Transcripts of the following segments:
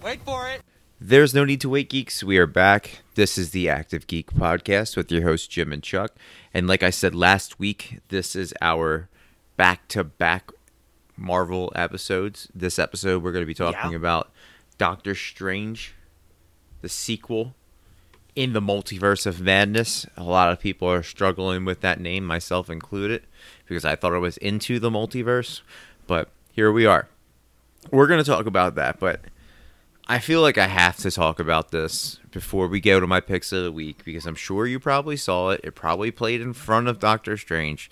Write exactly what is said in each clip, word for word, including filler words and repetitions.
Wait for it. There's no need to wait, geeks. We are back. This is the Active Geek Podcast with your hosts, Jim and Chuck. And like I said last week, this is our back-to-back Marvel episodes. This episode, we're going to be talking Yeah. about Doctor Strange, the sequel in the Multiverse of Madness. A lot of people are struggling with that name, myself included, because I thought it was Into the Multiverse. But here we are. We're going to talk about that, but I feel like I have to talk about this before we go to my picks of the week, because I'm sure you probably saw it. It probably played in front of Doctor Strange.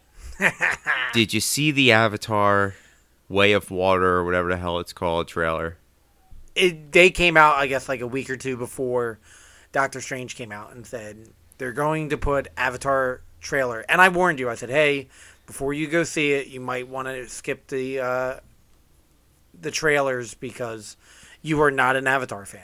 Did you see the Avatar Way of Water or whatever the hell it's called trailer? It, they came out, I guess, like a week or two before Doctor Strange came out and said they're going to put Avatar trailer. And I warned you. I said, hey, before you go see it, you might want to skip the uh, the trailers because you are not an Avatar fan.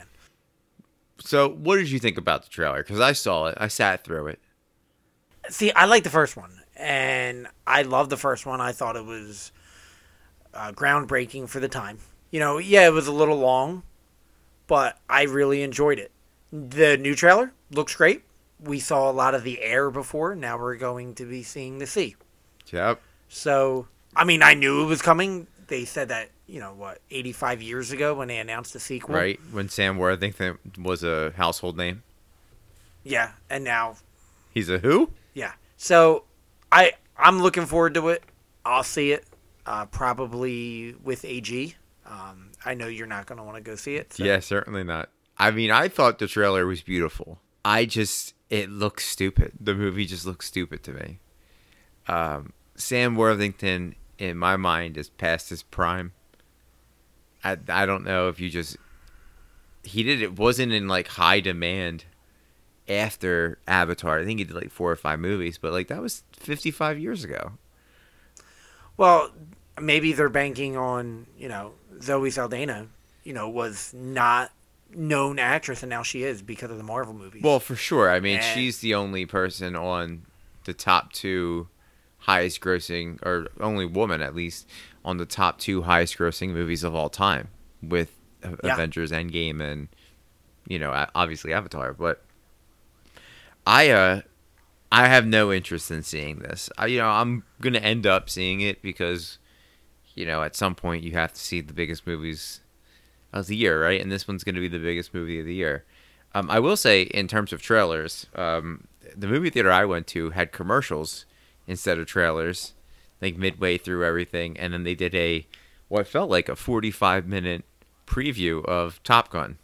So what did you think about the trailer? Because I saw it. I sat through it. See, I like the first one. And I love the first one. I thought it was uh, groundbreaking for the time. You know, yeah, it was a little long, but I really enjoyed it. The new trailer looks great. We saw a lot of the air before. Now we're going to be seeing the sea. Yep. So, I mean, I knew it was coming. They said that, you know, what, eighty-five years ago when they announced the sequel. Right, when Sam Worthington was a household name. Yeah, and now, He's a who? yeah. So, I, I'm looking forward to it. I'll see it, uh, probably with A G. Um, I know you're not going to want to go see it. So. Yeah, certainly not. I mean, I thought the trailer was beautiful. I just, it looks stupid. The movie just looks stupid to me. Um, Sam Worthington, in my mind, is past his prime. I, I don't know if you just, he did, it wasn't in like high demand after Avatar. I think he did like four or five movies, but like that was fifty-five years ago. Well, maybe they're banking on, you know, Zoe Saldana, you know, was not known actress and now she is because of the Marvel movies. Well, for sure. I mean, And- she's the only person on the top two highest grossing, or only woman at least, on the top two highest grossing movies of all time with Yeah. Avengers Endgame and, you know, a- obviously Avatar. But I, uh, I have no interest in seeing this. I, you know, I'm going to end up seeing it because, you know, at some point you have to see the biggest movies of the year, right? And this one's going to be the biggest movie of the year. Um, I will say, in terms of trailers, um, the movie theater I went to had commercials instead of trailers, like midway through everything, and then they did a what felt like a forty-five minute preview of Top Gun.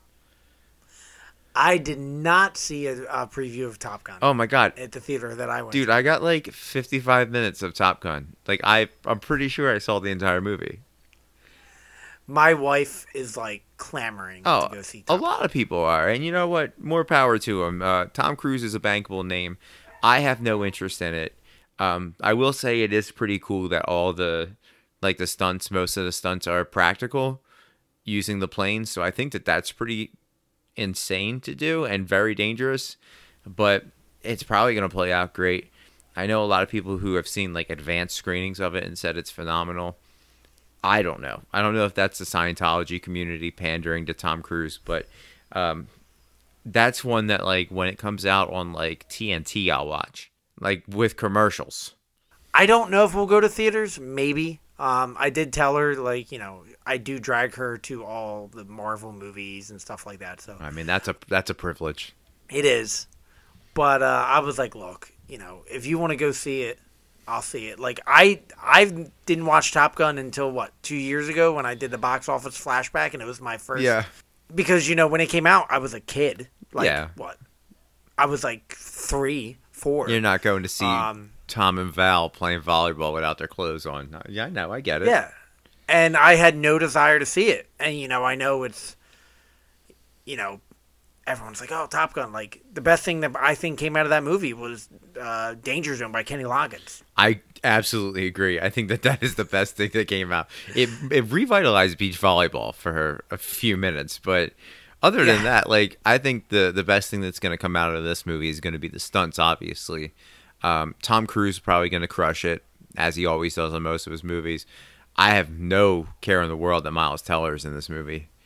I did not see a, a preview of Top Gun Oh my god, at the theater that I went dude! to. I got like fifty-five minutes of Top Gun. Like I, I'm pretty sure I saw the entire movie. My wife is like clamoring Oh, to go see a Top Gun. lot of people are, and you know what? More power to him. Uh, Tom Cruise is a bankable name. I have no interest in it. Um, I will say it is pretty cool that all the, like the stunts, most of the stunts are practical using the planes. So I think that that's pretty insane to do and very dangerous, but it's probably going to play out great. I know a lot of people who have seen like advanced screenings of it and said it's phenomenal. I don't know. I don't know if that's the Scientology community pandering to Tom Cruise, but um, that's one that like when it comes out on like T N T, I'll watch. Like with commercials. I don't know if we'll go to theaters. Maybe. Um, I did tell her, like, you know, I do drag her to all the Marvel movies and stuff like that. So I mean, that's a that's a privilege. it is. But uh, I was like, look, you know, if you want to go see it, I'll see it. Like, I I didn't watch Top Gun until, what, two years ago when I did the box office flashback, and it was my first. Yeah. Because, you know, when it came out, I was a kid. Like, Yeah. what? I was like three, four. You're not going to see Um, Tom and Val playing volleyball without their clothes on. Yeah, I know. I get it. Yeah. And I had no desire to see it. And, you know, I know it's, you know, everyone's like, oh, Top Gun. Like, the best thing that I think came out of that movie was uh, Danger Zone by Kenny Loggins. I absolutely agree. I think that that is the best thing that came out. It it revitalized beach volleyball for a few minutes, but other than Yeah. that, like I think the the best thing that's going to come out of this movie is going to be the stunts. Obviously, um, Tom Cruise is probably going to crush it as he always does in most of his movies. I have no care in the world that Miles Teller is in this movie.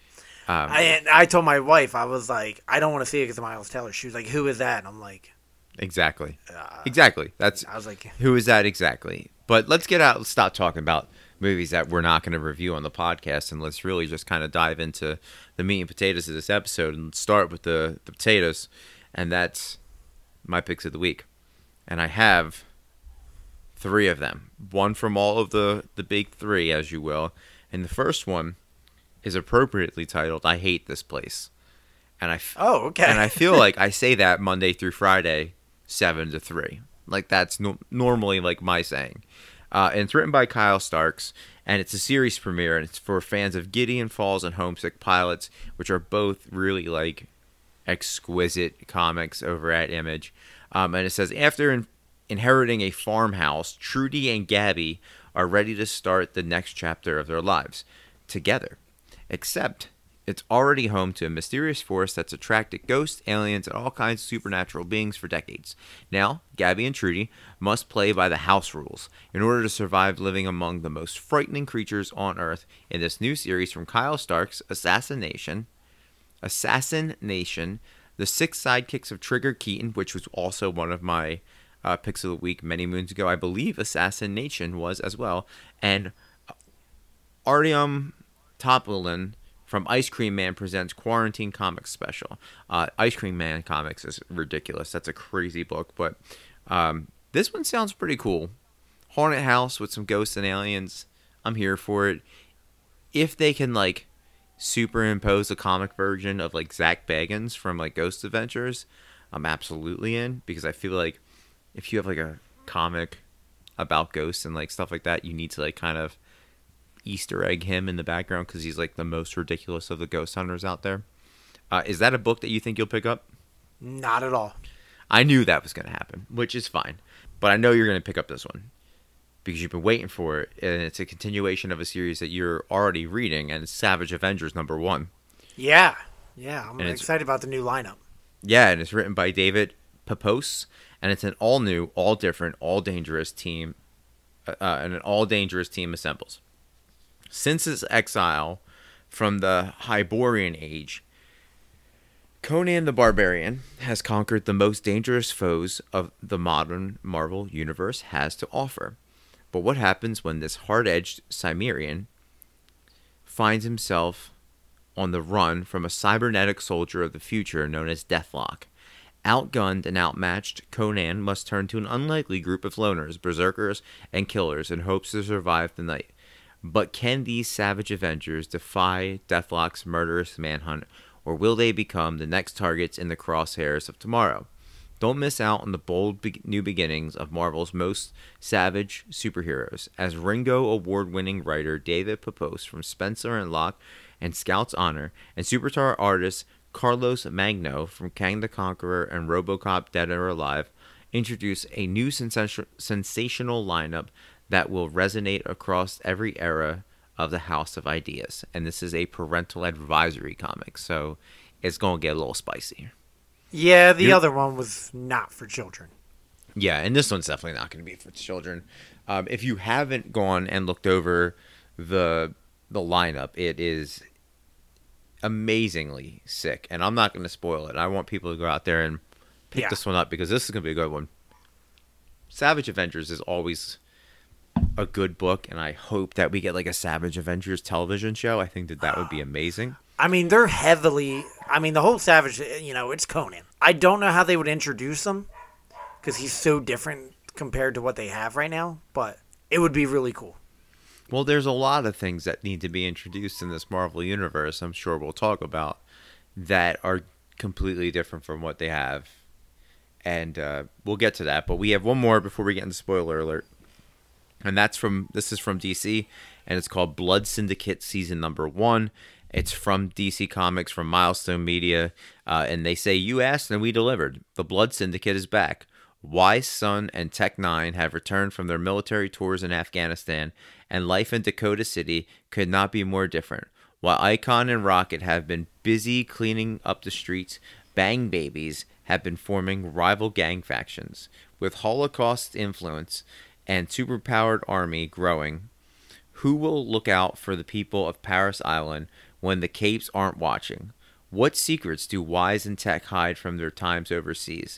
Um, I I told my wife, I was like, I don't want to see it because of Miles Teller. She was like, who is that? And I'm like, exactly. uh, Exactly. That's I was like, who is that exactly? But let's get out. Let's stop talking about movies that we're not going to review on the podcast, and let's really just kind of dive into the meat and potatoes of this episode, and start with the, the potatoes, and that's my picks of the week. And I have three of them, one from all of the the big three, as you will. And the first one is appropriately titled "I Hate This Place," and I f- oh, okay. and I feel like I say that Monday through Friday, seven to three. Like that's no- normally like my saying. Uh, and it's written by Kyle Starks, and it's a series premiere, and it's for fans of Gideon Falls and Homesick Pilots, which are both really like exquisite comics over at Image. Um, and it says after in- inheriting a farmhouse, Trudy and Gabby are ready to start the next chapter of their lives together. Except it's already home to a mysterious force that's attracted ghosts, aliens, and all kinds of supernatural beings for decades. Now, Gabby and Trudy must play by the house rules in order to survive living among the most frightening creatures on Earth in this new series from Kyle Stark's Assassination. Assassin Nation, the six sidekicks of Trigger Keaton, which was also one of my uh, picks of the week many moons ago. I believe Assassin Nation was as well. And Artyom Topolin from Ice Cream Man presents Quarantine Comics Special. Uh, Ice Cream Man comics is ridiculous. That's a crazy book, but um, this one sounds pretty cool. Haunted house with some ghosts and aliens. I'm here for it. If they can like superimpose a comic version of like Zach Bagans from like Ghost Adventures, I'm absolutely in, because I feel like if you have like a comic about ghosts and like stuff like that, you need to like kind of Easter egg him in the background because he's like the most ridiculous of the ghost hunters out there. Uh, is that a book that you think you'll pick up? Not at all. I knew that was going to happen, which is fine. But I know you're going to pick up this one because you've been waiting for it, and it's a continuation of a series that you're already reading, and it's Savage Avengers number one. Yeah. Yeah. I'm And it's- excited about the new lineup. Yeah, and it's written by David Pepose, and it's an all-new, all-different, all-dangerous team, uh, and an all-dangerous team assembles. Since his exile from the Hyborian Age, Conan the Barbarian has conquered the most dangerous foes of the modern Marvel Universe has to offer. But what happens when this hard-edged Cimmerian finds himself on the run from a cybernetic soldier of the future known as Deathlock? Outgunned and outmatched, Conan must turn to an unlikely group of loners, berserkers, and killers in hopes to survive the night. But can these savage Avengers defy Deathlock's murderous manhunt, or will they become the next targets in the crosshairs of tomorrow? Don't miss out on the bold be- new beginnings of Marvel's most savage superheroes, as Ringo Award-winning writer David Pepose from Spencer and Locke and Scout's Honor, and superstar artist Carlos Magno from Kang the Conqueror and RoboCop Dead or Alive introduce a new sens- sensational lineup that will resonate across every era of the House of Ideas. And this is a parental advisory comic, so it's going to get a little spicy. Yeah, the You're- other one was not for children. Yeah, and this one's definitely not going to be for children. Um, if you haven't gone and looked over the the lineup, it is amazingly sick. And I'm not going to spoil it. I want people to go out there and pick Yeah. this one up because this is going to be a good one. Savage Avengers is always a good book, and I hope that we get like a Savage Avengers television show. I think that that would be amazing. I mean, they're heavily. I mean, the whole Savage, you know, it's Conan. I don't know how they would introduce him because he's so different compared to what they have right now, but it would be really cool. Well, there's a lot of things that need to be introduced in this Marvel universe, I'm sure we'll talk about, that are completely different from what they have. And uh, we'll get to that. But we have one more before we get into spoiler alert. And that's from, this is from D C, and it's called Blood Syndicate Season Number One. It's from D C Comics, from Milestone Media, uh, and they say, "You asked and we delivered. The Blood Syndicate is back. Wise, Sun, and Tech Nine have returned from their military tours in Afghanistan, and life in Dakota City could not be more different. While Icon and Rocket have been busy cleaning up the streets, Bang Babies have been forming rival gang factions. With Holocaust influence and superpowered army growing, who will look out for the people of Paris Island when the Capes aren't watching? What secrets do Wise and Tech hide from their times overseas?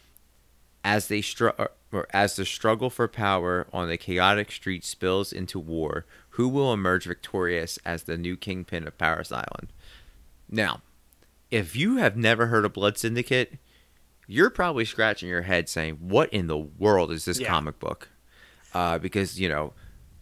As they str- or as the struggle for power on the chaotic street spills into war, who will emerge victorious as the new kingpin of Paris Island? Now, if you have never heard of Blood Syndicate, you're probably scratching your head saying, what in the world is this Yeah. comic book? Uh, because, you know,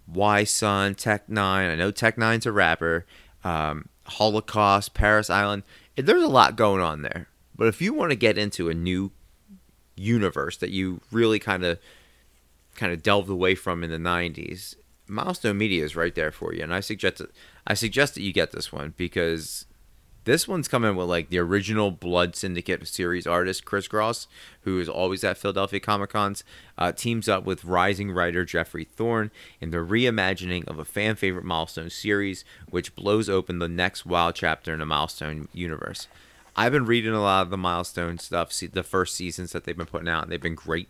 Y Sun, Tech Nine, I know Tech Nine's a rapper, um, Holocaust, Paris Island. There's a lot going on there. But if you want to get into a new universe that you really kind of kind of delved away from in the nineties, Milestone Media is right there for you. And I suggest that, I suggest that you get this one because this one's coming with like the original Blood Syndicate series artist Chris Cross, who is always at Philadelphia Comic Cons, uh, teams up with rising writer Jeffrey Thorne in the reimagining of a fan favorite Milestone series, which blows open the next wild chapter in the Milestone universe. I've been reading a lot of the Milestone stuff, see the first seasons that they've been putting out, and they've been great.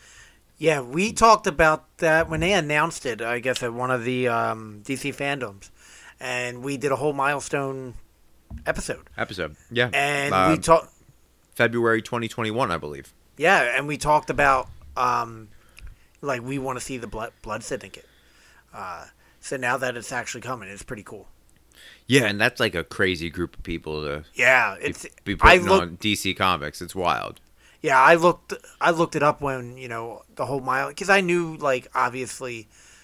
Yeah, we talked about that when they announced it, I guess, at one of the um, D C fandoms. And we did a whole Milestone episode. Episode, yeah. And um, we talked... February twenty twenty-one, I believe. Yeah, and we talked about, um, like, we want to see the Blood, Blood Syndicate. Uh, so now that it's actually coming, it's pretty cool. Yeah, and that's like a crazy group of people to Yeah, it's... be I putting look, on D C Comics. It's wild. Yeah, I looked I looked it up when, you know, the whole mile... Because I knew, like, obviously,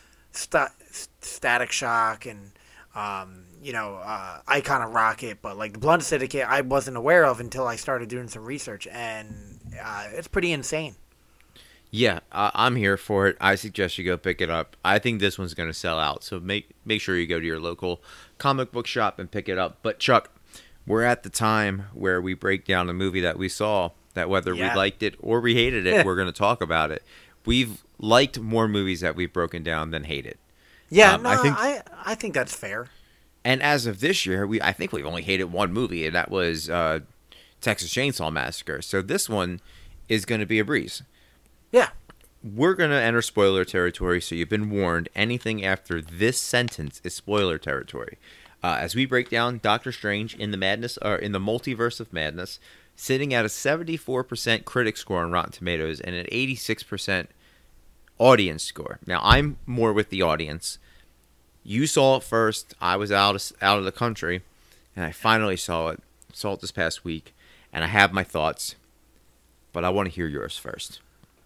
st- Static Shock and, um, you know, uh, Icon of Rocket, but, like, the Blood Syndicate I wasn't aware of until I started doing some research, and uh, it's pretty insane. Yeah, uh, I'm here for it. I suggest you go pick it up. I think this one's going to sell out, so make make sure you go to your local comic book shop and pick it up. But, Chuck, we're at the time where we break down a movie that we saw, that whether Yeah. we liked it or we hated it, we're going to talk about it. We've liked more movies that we've broken down than hated. Yeah, Um, no, I I, think- I I think that's fair. And as of this year, we I think we've only hated one movie, and that was uh, Texas Chainsaw Massacre. So this one is going to be a breeze. Yeah. We're going to enter spoiler territory, so you've been warned. Anything after this sentence is spoiler territory. Uh, as we break down Doctor Strange in the madness, or in the multiverse of madness, sitting at a seventy-four percent critic score on Rotten Tomatoes and an eighty-six percent audience score. Now, I'm more with the audience. You saw it first. I was out of, out of the country, and I finally saw it. Saw it this past week, and I have my thoughts, but I want to hear yours first.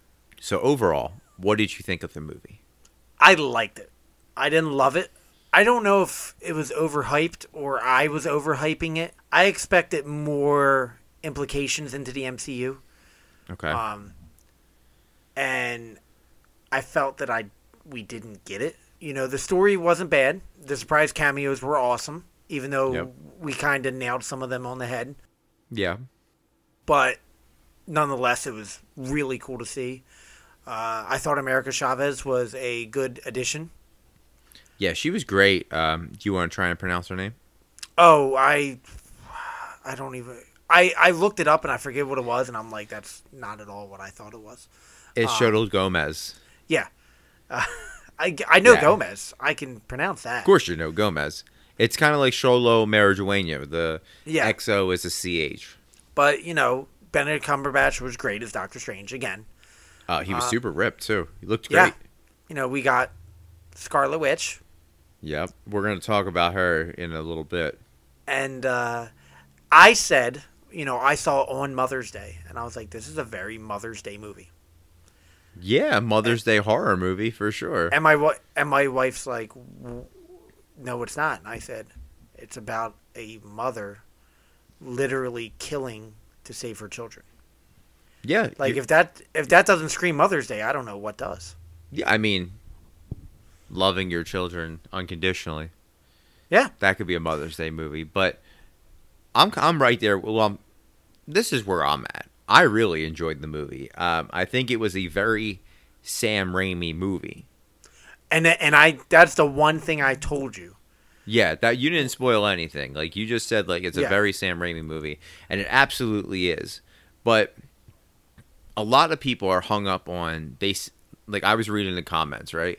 So overall, what did you think of the movie? I liked it. I didn't love it. I don't know if it was overhyped or I was overhyping it. I expected more implications into the M C U. Okay. Um, and I felt that I we didn't get it. You know, the story wasn't bad. The surprise cameos were awesome, even though Yep. we kind of nailed some of them on the head. Yeah. But nonetheless, it was really cool to see. Uh, I thought America Chavez was a good addition. Yeah, she was great. Um, do you want to try and pronounce her name? Oh, I, I don't even. I, I looked it up and I forget what it was, and I'm like, that's not at all what I thought it was. It's Um, Xochitl Gomez. Yeah, uh, I, I know Yeah. Gomez. I can pronounce that. Of course you know Gomez. It's kind of like Xolo Maridueña. The Yeah. X O is a C H. But you know, Benedict Cumberbatch was great as Doctor Strange again. Uh, he was Uh, super ripped, too. He looked Yeah, great. you know, we got Scarlet Witch, Yep. We're going to talk about her in a little bit. and uh, I said, you know, I saw it on Mother's Day, and I was like, this is a very Mother's Day movie. Yeah, Mother's Day horror movie for sure. And my wi- and my wife's like, "W- no, it's not. And I said, it's about a mother literally killing to save her children. Yeah. Like you- if that if that doesn't scream Mother's Day, I don't know what does. yeah, I mean, loving your children unconditionally. Yeah. That could be a Mother's Day movie, but I'm I'm right there. Well, I'm, this is where I'm at. I really enjoyed the movie. Um, I think it was a very Sam Raimi movie. And and I that's the one thing I told you. Yeah, that you didn't spoil anything. Like you just said, like it's a Yeah. very Sam Raimi movie, and it absolutely is. But a lot of people are hung up on they s- like I was reading the comments, right?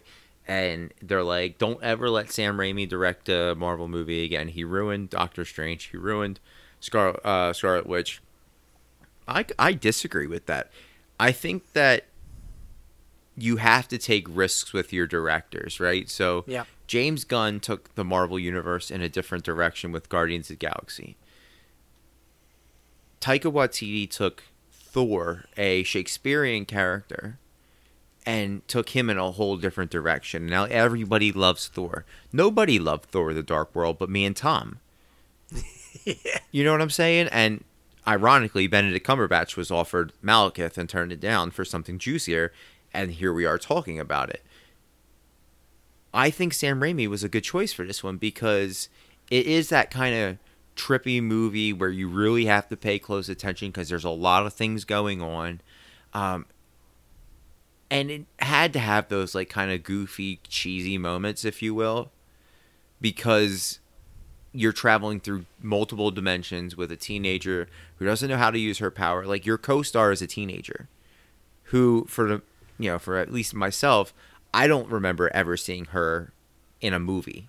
and they're like, don't ever let Sam Raimi direct a Marvel movie again. He ruined Doctor Strange. He ruined Scar- uh, Scarlet Witch. I, I disagree with that. I think that you have to take risks with your directors, right? So Yeah. James Gunn took the Marvel Universe in a different direction with Guardians of the Galaxy. Taika Waititi took Thor, a Shakespearean character, and took him in a whole different direction. Now everybody loves Thor. Nobody loved Thor: The Dark World but me and Tom. Yeah. You know what I'm saying? And ironically, Benedict Cumberbatch was offered Malekith and turned it down for something juicier, and here we are talking about it. I think Sam Raimi was a good choice for this one because it is that kind of trippy movie where you really have to pay close attention because there's a lot of things going on. Um, and it had to have those like kind of goofy, cheesy moments, if you will, because you're traveling through multiple dimensions with a teenager who doesn't know how to use her power. Like your co-star is a teenager who, for the, you know, for at least myself, I don't remember ever seeing her in a movie.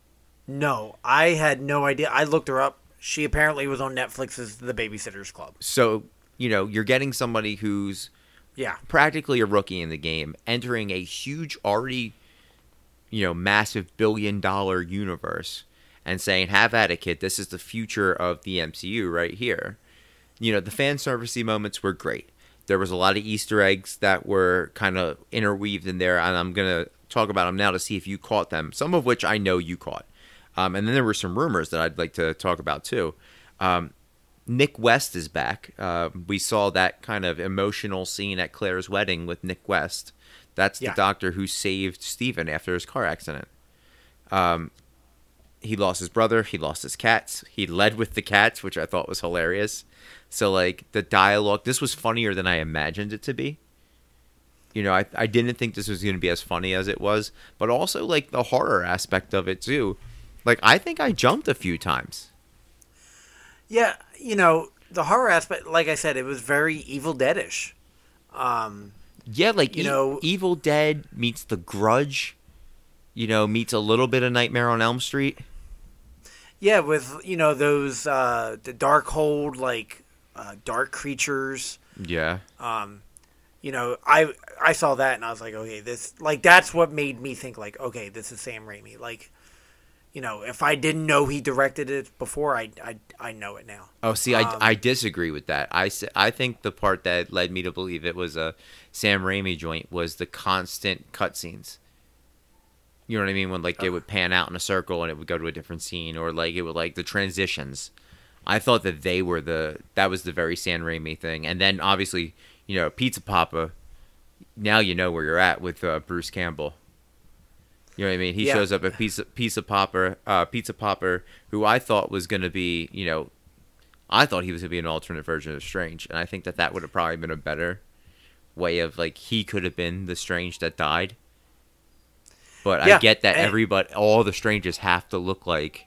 No, I had no idea. I looked her up. She apparently was on Netflix's The Babysitter's Club. So, you know, you're getting somebody who's Yeah. practically a rookie in the game, entering a huge, already, you know, massive billion dollar universe and saying, have at it, kid. This is the future of the M C U right here. You know, the fan servicey moments were great. There was a lot of Easter eggs that were kind of interweaved in there, and I'm going to talk about them now to see if you caught them, some of which I know you caught. Um, and then there were some rumors that I'd like to talk about too. Um, Nick West is back. Uh, we saw that kind of emotional scene at Claire's wedding with Nick West. That's Yeah. the doctor who saved Stephen after his car accident. Um, he lost his brother. He lost his cats. He led with the cats, which I thought was hilarious. So, like, the dialogue, this was funnier than I imagined it to be. You know, I, I didn't think this was going to be as funny as it was. But also, like, the horror aspect of it, too. Like, I think I jumped a few times. Yeah, you know, the horror aspect, like I said, it was very Evil Dead-ish. Um, Yeah, like, You e- know- Evil Dead meets The Grudge, you know, meets a little bit of Nightmare on Elm Street. yeah, with, you know, those, uh, the dark hold, like, uh, dark creatures. Yeah. Um, you know, I I saw that and I was like, okay, this, like, that's what made me think, like, okay, this is Sam Raimi. Like, you know, if I didn't know he directed it before, I, I, I know it now. Oh, see, I, Um, I disagree with that. I, s- I think the part that led me to believe it was a Sam Raimi joint was the constant cutscenes. You know what I mean? When, like, it would pan out in a circle and it would go to a different scene, or, like, it would, like, the transitions. I thought that they were the, that was the very Sam Raimi thing. And then, obviously, you know, Pizza Papa, now you know where you're at with uh, Bruce Campbell. You know what I mean? He Yeah. shows up at Pizza Pizza Popper, uh, Pizza Popper, who I thought was going to be, you know, I thought he was going to be an alternate version of Strange, and I think that that would have probably been a better way of, like, he could have been the Strange that died. But Yeah, I get that and- everybody, all the Stranges have to look like,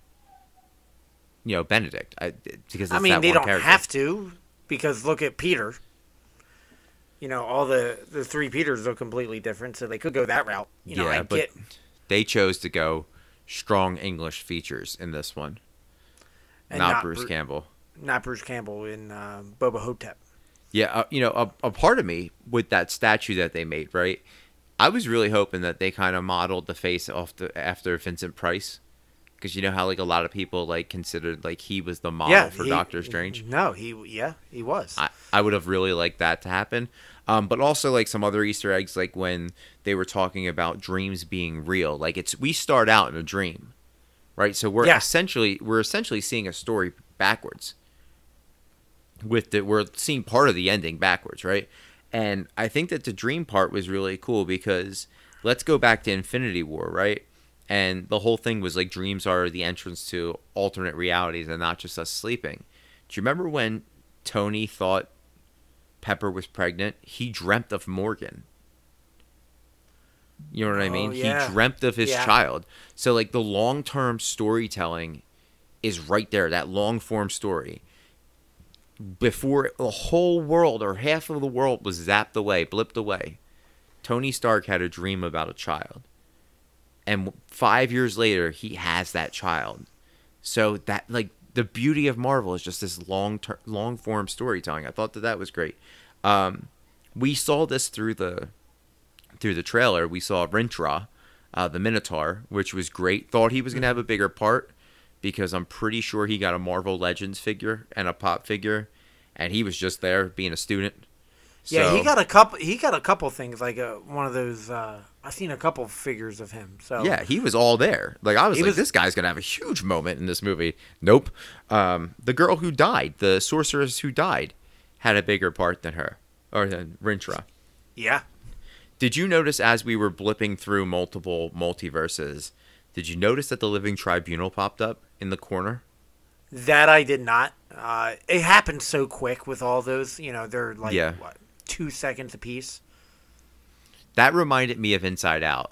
you know, Benedict, I, because I it's mean, that they one don't character. have to, because look at Peter. You know, all the, the three Peters are completely different, so they could go that route. You know, yeah, I but get, they chose to go strong English features in this one, and not, not Bruce Bru- Campbell. not Bruce Campbell in uh, Boba Hotep. Yeah, uh, you know, a, a part of me with that statue that they made, right? I was really hoping that they kind of modeled the face off the after Vincent Price, because you know how like a lot of people like considered like he was the model Yeah, for he- Doctor Strange. No, he yeah he was. I, I would have really liked that to happen. Um, but also like some other Easter eggs, like when they were talking about dreams being real. Like it's we start out in a dream, right? So we're Yeah. essentially we're essentially seeing a story backwards. With the we're seeing part of the ending backwards, right? And I think that the dream part was really cool because let's go back to Infinity War, right? And the whole thing was like dreams are the entrance to alternate realities and not just us sleeping. Do you remember when Tony thought Pepper was pregnant? He dreamt of Morgan. You know what I Oh, mean? yeah. He dreamt of his Yeah. child. So like the long-term storytelling is right there, that long-form story. Before the whole world or half of the world was zapped away, blipped away, Tony Stark had a dream about a child. and five years later he has that child. So that, like, the beauty of Marvel is just this long ter- long form storytelling. I thought that that was great. Um, we saw this through the through the trailer. We saw Rintrah, uh, the Minotaur, which was great. Thought he was gonna have a bigger part because I'm pretty sure he got a Marvel Legends figure and a pop figure, and he was just there being a student. Yeah, So, he got a couple. He got a couple things like a, one of those. Uh, I've seen a couple figures of him. So yeah, he was all there. Like, I was He like, was- this guy's gonna have a huge moment in this movie. Nope. Um, the girl who died, the sorceress who died, had a bigger part than her, or than Rintrah. yeah, Did you notice as we were blipping through multiple multiverses? Did you notice that the Living Tribunal popped up in the corner? that I did not. Uh, it happened so quick with all those. You know, they're like Yeah. what, two seconds apiece. That reminded me of Inside Out.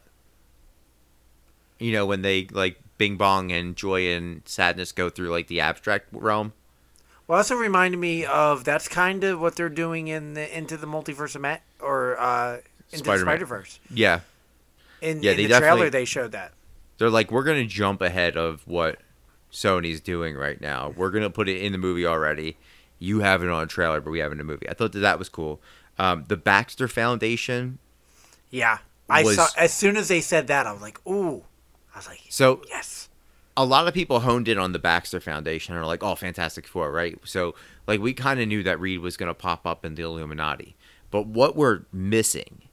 You know, when they, like, Bing Bong and Joy and Sadness go through, like, the abstract realm. Well, also reminded me of that's kind of what they're doing in the Into the Multiverse of Matt or uh, Into the Spider-Man. Spider Verse. Yeah. In, Yeah, in they the trailer, definitely- they showed that. They're like, we're going to jump ahead of what Sony's doing right now. We're going to put it in the movie already. You have it on a trailer, but we have it in a movie. I thought that that was cool. Um, the Baxter Foundation. Yeah, I was- saw as soon as they said that, I was like, ooh. I was like, So yes. a lot of people honed in on the Baxter Foundation and are like, oh, Fantastic Four, right? So, like, we kind of knew that Reed was going to pop up in the Illuminati. But what we're missing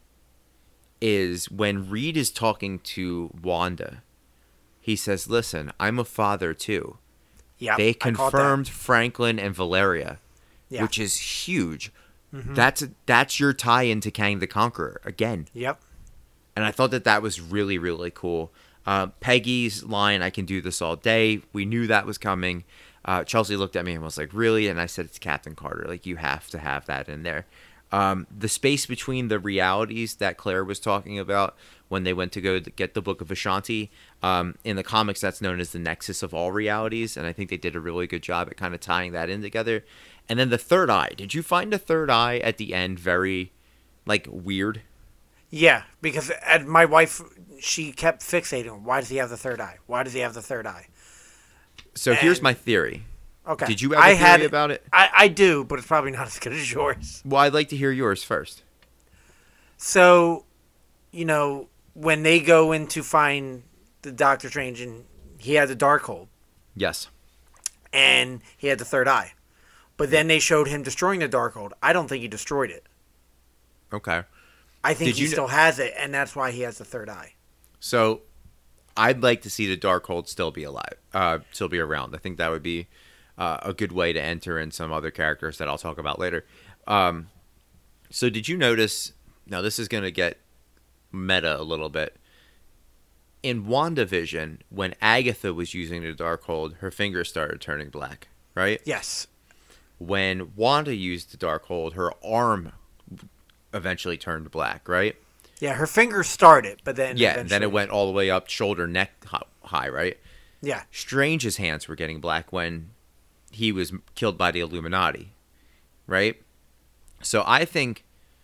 is when Reed is talking to Wanda, he says, listen, I'm a father too. Yeah, They confirmed Franklin and Valeria, Yeah. which is huge. That's that's your tie-in to Kang the Conqueror again. Yep. And I thought that that was really, really cool. Uh, Peggy's line, I can do this all day. We knew that was coming. Uh, Chelsea looked at me and was like, really? And I said, it's Captain Carter. Like, you have to have that in there. Um, the space between the realities that Claire was talking about when they went to go get the Book of Ashanti, um, in the comics, that's known as the nexus of all realities. And I think they did a really good job at kind of tying that in together. And then the third eye. Did you find the third eye at the end very, like, weird? Yeah, because uh, my wife, she kept fixating. Why does he have the third eye? Why does he have the third eye? So here's And- my theory. Okay. Did you have a I theory had, about it? I, I do, but it's probably not as good as yours. Well, I'd like to hear yours first. So, you know, when they go in to find the Doctor Strange, and he had the Darkhold, Yes. and he had the third eye. But then they showed him destroying the Darkhold. I don't think he destroyed it. Okay. I think Did he you kn- still has it, and that's why he has the third eye. So, I'd like to see the Darkhold still be alive, uh, still be around. I think that would be uh, a good way to enter in some other characters that I'll talk about later. Um, so, did you notice? Now, this is going to get meta a little bit. In WandaVision, when Agatha was using the Darkhold, her fingers started turning black, right? Yes. When Wanda used the Darkhold, her arm eventually turned black, right? Yeah, her fingers started, but then Yeah, and then it eventually- went all the way up, shoulder, neck hi- high, right? Yeah, Strange's hands were getting black when he was killed by the Illuminati, right? So I think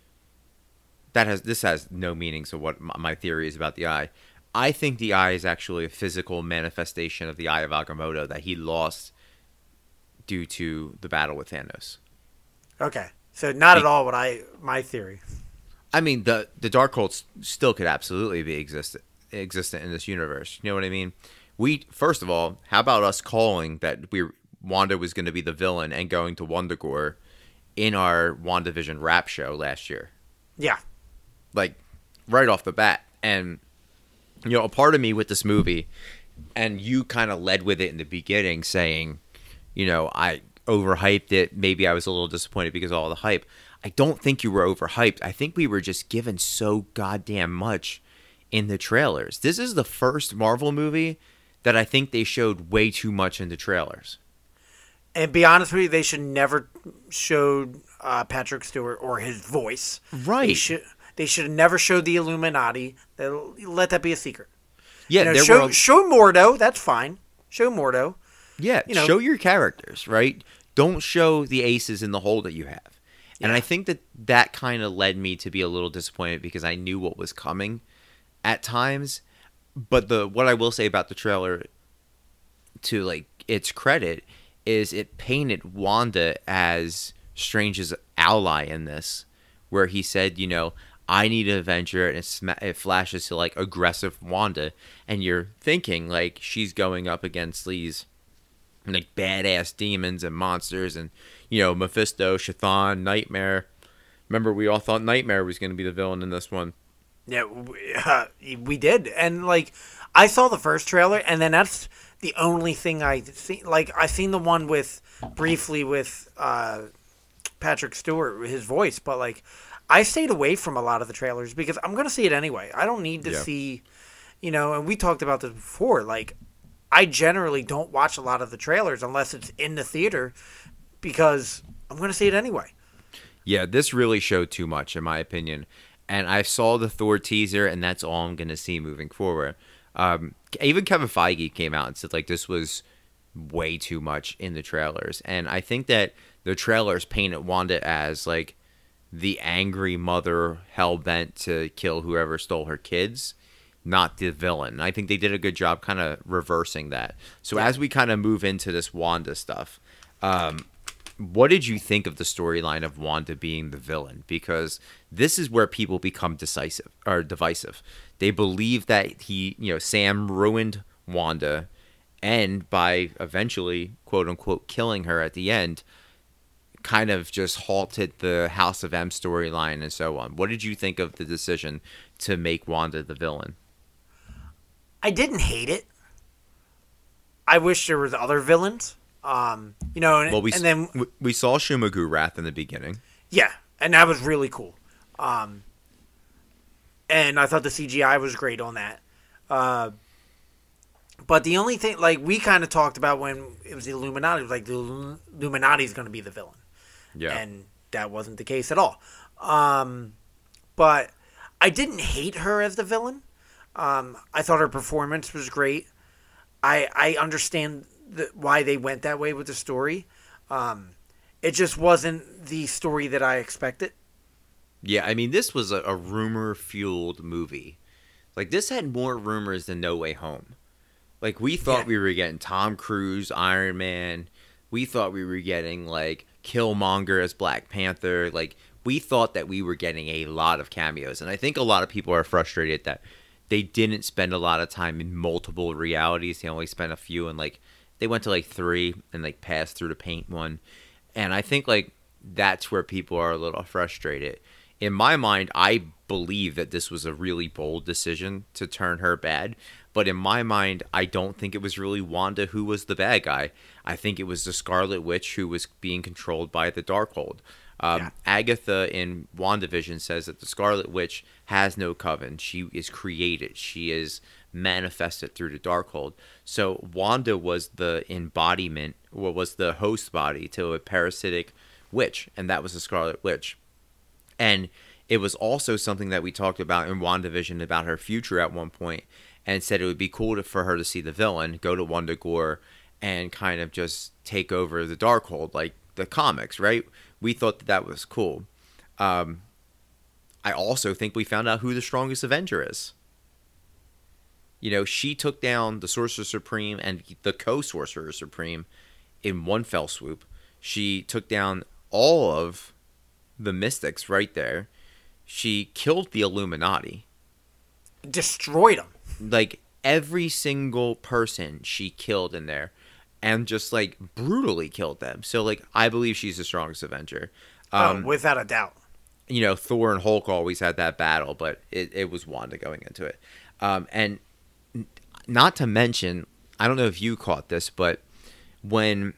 that has this has no meaning. So what my my theory is about the eye, I think the eye is actually a physical manifestation of the Eye of Agamotto that he lost due to the battle with Thanos. okay. So not at Be- all what I my theory. I mean, the the Darkhold s- still could absolutely be existent existent in this universe. You know what I mean? We first of all, how about us calling that we Wanda was going to be the villain and going to Wundagore in our WandaVision rap show last year, Yeah, like right off the bat. And you know, a part of me with this movie, and you kind of led with it in the beginning, saying, you know, I overhyped it. Maybe I was a little disappointed because of all the hype. I don't think you were overhyped. I think we were just given so goddamn much in the trailers. This is the first Marvel movie that I think they showed way too much in the trailers. and be honest with you, they should never showed uh, Patrick Stewart or his voice. Right. They should they should have never showed the Illuminati. They'll, let that be a secret. Yeah, You know, there show were a- show Mordo. That's fine. Show Mordo. Yeah, you know- show your characters, right? Don't show the aces in the hole that you have. And Yeah. I think that that kind of led me to be a little disappointed because I knew what was coming at times. But the what I will say about the trailer, to like its credit, is it painted Wanda as Strange's ally in this, where he said, you know, I need an Avenger, and it, sm- it flashes to like aggressive Wanda, and you're thinking like she's going up against these like badass demons and monsters, and you know, Mephisto, Chthon, Nightmare. Remember, we all thought Nightmare was going to be the villain in this one. Yeah, we, uh, we did, and like I saw the first trailer, and then that's the only thing I see. Like I seen the one with briefly with uh, Patrick Stewart, his voice, but like I stayed away from a lot of the trailers because I'm gonna see it anyway. I don't need to Yeah. see, you know. And we talked about this before. Like I generally don't watch a lot of the trailers unless it's in the theater because I'm gonna see it anyway. Yeah, this really showed too much, in my opinion. And I saw the Thor teaser, and that's all I'm going to see moving forward. Um, even Kevin Feige came out and said, like, this was way too much in the trailers. And I think that the trailers painted Wanda as, like, the angry mother hell-bent to kill whoever stole her kids, not the villain. I think they did a good job kind of reversing that. So as we kind of move into this Wanda stuff, um, what did you think of the storyline of Wanda being the villain? Because this is where people become decisive or divisive. They believe that he, you know, Sam ruined Wanda, and by eventually, quote unquote, killing her at the end, kind of just halted the House of M storyline and so on. What did you think of the decision to make Wanda the villain? I didn't hate it. I wish there was other villains. Um, you know, and, Well, we and then we- we saw Shumagu Wrath in the beginning. yeah, and that was really cool. Um, and I thought the C G I was great on that. Uh, but the only thing, like we kind of talked about when it was the Illuminati, it was like the Illuminati is going to be the villain, Yeah. and that wasn't the case at all. Um, but I didn't hate her as the villain. Um, I thought her performance was great. I I understand the, why they went that way with the story. Um, it just wasn't the story that I expected. Yeah, I mean, this was a, a rumor-fueled movie. Like, this had more rumors than No Way Home. Like, we thought Yeah. we were getting Tom Cruise, Iron Man. We thought we were getting, like, Killmonger as Black Panther. Like, we thought that we were getting a lot of cameos. And I think a lot of people are frustrated that they didn't spend a lot of time in multiple realities. They only spent a few, and, like, they went to, like, three and, like, passed through to paint one. And I think, like, that's where people are a little frustrated. In my mind, I believe that this was a really bold decision to turn her bad. But in my mind, I don't think it was really Wanda who was the bad guy. I think it was the Scarlet Witch who was being controlled by the Darkhold. Um, Yeah. Agatha in WandaVision says that the Scarlet Witch has no coven. She is created. She is manifested through the Darkhold. So Wanda was the embodiment, or was the host body to a parasitic witch, and that was the Scarlet Witch. And it was also something that we talked about in WandaVision about her future at one point, and said it would be cool to, for her to see the villain, go to Wundagore, and kind of just take over the Darkhold, like the comics, right? We thought that that was cool. Um, I also think we found out who the strongest Avenger is. You know, she took down the Sorcerer Supreme and the co-Sorcerer Supreme in one fell swoop. She took down all of the Mystics right there. She killed the Illuminati. Destroyed them. Like, every single person she killed in there, and just, like, brutally killed them. So, like, I believe she's the strongest Avenger. Um, oh, without a doubt. you know, Thor and Hulk always had that battle, but it, it was Wanda going into it. Um, and n- not to mention, I don't know if you caught this, but when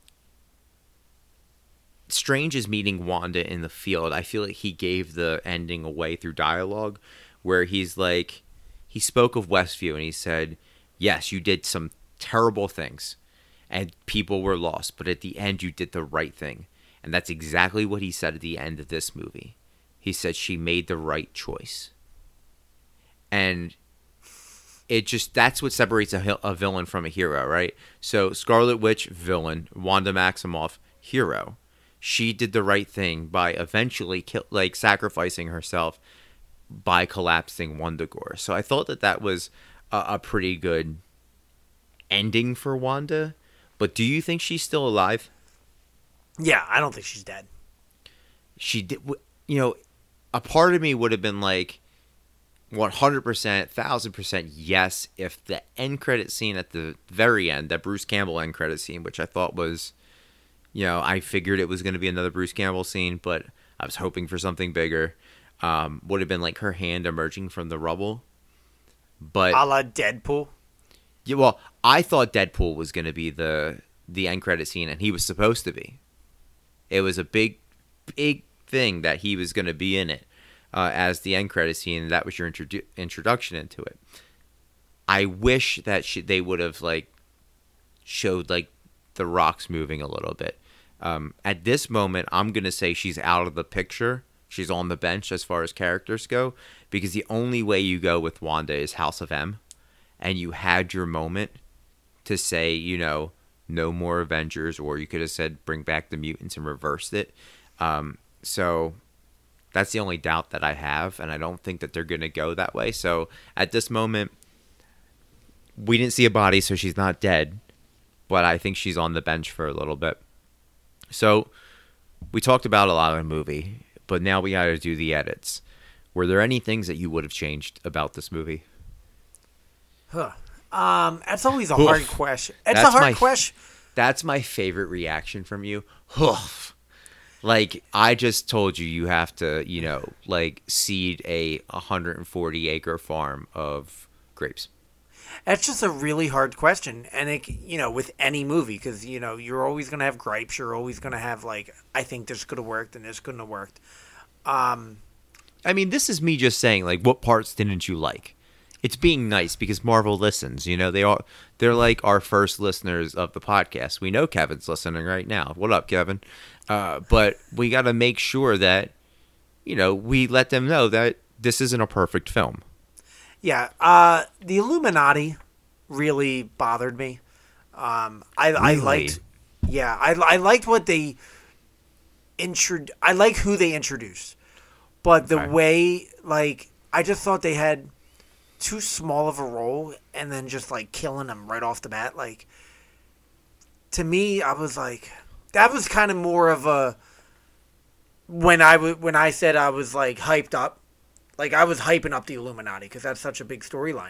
Strange is meeting Wanda in the field, I feel like he gave the ending away through dialogue, where he's like, he spoke of Westview and he said, yes, you did some terrible things and people were lost, but at the end you did the right thing. And that's exactly what he said at the end of this movie. He said she made the right choice. And it just, that's what separates a, a villain from a hero, right? So Scarlet Witch, villain. Wanda Maximoff, hero. She did the right thing by eventually kill, like sacrificing herself by collapsing Wundagore. So I thought that that was a, a pretty good ending for Wanda. But do you think she's still alive? Yeah, I don't think she's dead. She did, you know, a part of me would have been like one hundred percent, one thousand percent yes if the end credit scene at the very end, that Bruce Campbell end credit scene, which I thought was, you know, I figured it was going to be another Bruce Campbell scene, but I was hoping for something bigger, um, would have been like her hand emerging from the rubble. But a la Deadpool. Yeah, well, I thought Deadpool was going to be the the end credit scene, and he was supposed to be. It was a big, big thing that he was going to be in it uh, as the end credit scene, and that was your introdu- introduction into it. I wish that she, they would have like showed like the rocks moving a little bit. Um, at this moment, I'm going to say she's out of the picture. She's on the bench as far as characters go, because the only way you go with Wanda is House of M. And you had your moment to say, you know, no more Avengers, or you could have said bring back the mutants and reversed it. Um, so that's the only doubt that I have, and I don't think that they're going to go that way. So at this moment, we didn't see a body, so she's not dead, but I think she's on the bench for a little bit. So we talked about a lot of the movie, but now we got to do the edits. Were there any things that you would have changed about this movie? Huh. Um, that's always a Oof. hard question. It's That's a hard my- question. That's my favorite reaction from you. Hoof. Like, I just told you you have to, you know, like, seed a one hundred forty acre farm of grapes. That's just a really hard question. And, it, you know, with any movie, because, you know, you're always going to have gripes. You're always going to have, like, I think this could have worked and this couldn't have worked. Um, I mean, this is me just saying, like, what parts didn't you like? It's being nice because Marvel listens. You know, they are they're like our first listeners of the podcast. We know Kevin's listening right now. What up, Kevin? Uh, but we got to make sure that, you know, we let them know that this isn't a perfect film. yeah. Uh, the Illuminati really bothered me. Um, I, I Really? liked, yeah, I, I liked what they intro. I like who they introduced, but the Okay. way, like, I just thought they had too small of a role, and then just like killing them right off the bat. Like, to me, I was like, that was kind of more of a when I w- when I said I was like hyped up, like I was hyping up the Illuminati because that's such a big storyline,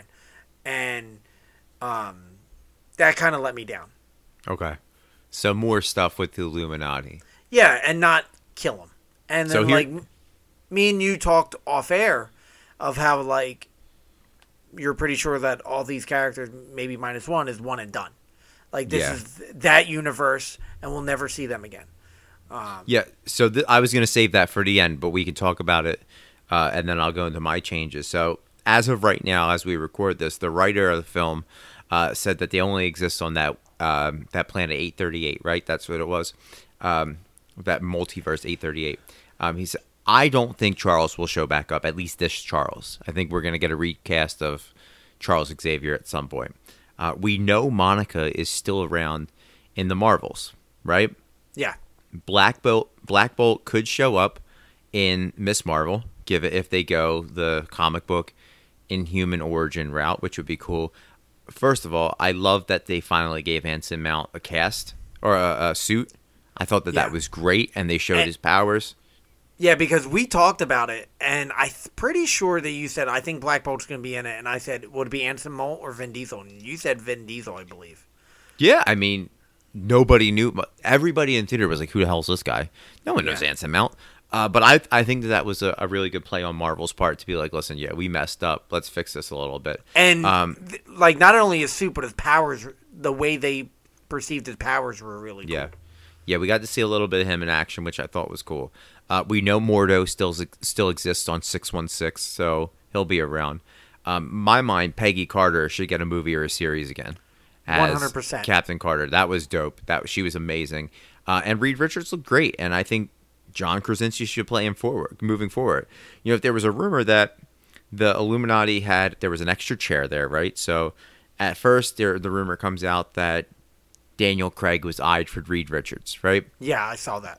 and um, that kind of let me down. Okay. So more stuff with the Illuminati. Yeah, and not kill them. And then So here- like m- me and you talked off air of how like you're pretty sure that all these characters, maybe minus one, is one and done. Like this Yeah. is that universe, and we'll never see them again. Um, Yeah, so th- I was going to save that for the end, but we can talk about it, uh, and then I'll go into my changes. So as of right now, as we record this, the writer of the film uh, said that they only exist on that um, that planet eight thirty-eight, right? That's what it was, um, that multiverse eight thirty-eight. Um, he said, I don't think Charles will show back up, at least this Charles. I think we're going to get a recast of Charles Xavier at some point. Uh, we know Monica is still around in the Marvels, right? yeah, Black Bolt, Black Bolt could show up in Miss Marvel, give it if they go the comic book Inhuman origin route, which would be cool. First of all, I love that they finally gave Anson Mount a cast or a, a suit. I thought that Yeah. that was great, and they showed And- his powers. yeah, because we talked about it, and I'm pretty sure that you said I think Black Bolt's going to be in it, and I said would it be Anson Mount or Vin Diesel? And you said Vin Diesel, I believe. Yeah, I mean, nobody knew. Everybody in theater was like, "Who the hell is this guy?" No one knows Yeah. Anson Mount. Uh, but I, I think that that was a, a really good play on Marvel's part to be like, "Listen, yeah, we messed up. Let's fix this a little bit." And Um, th- like not only his suit, but his powers, the way they perceived his powers were really cool. Yeah. Yeah, we got to see a little bit of him in action, which I thought was cool. Uh, we know Mordo still still exists on six one six, so he'll be around. Um, my mind, Peggy Carter should get a movie or a series again as one hundred percent. Captain Carter. That was dope. That she was amazing. Uh, and Reed Richards looked great, and I think John Krasinski should play him forward, moving forward. You know, if there was a rumor that the Illuminati had, there was an extra chair there, right? So at first, there the rumor comes out that Daniel Craig was eyed for Reed Richards, right? Yeah, I saw that.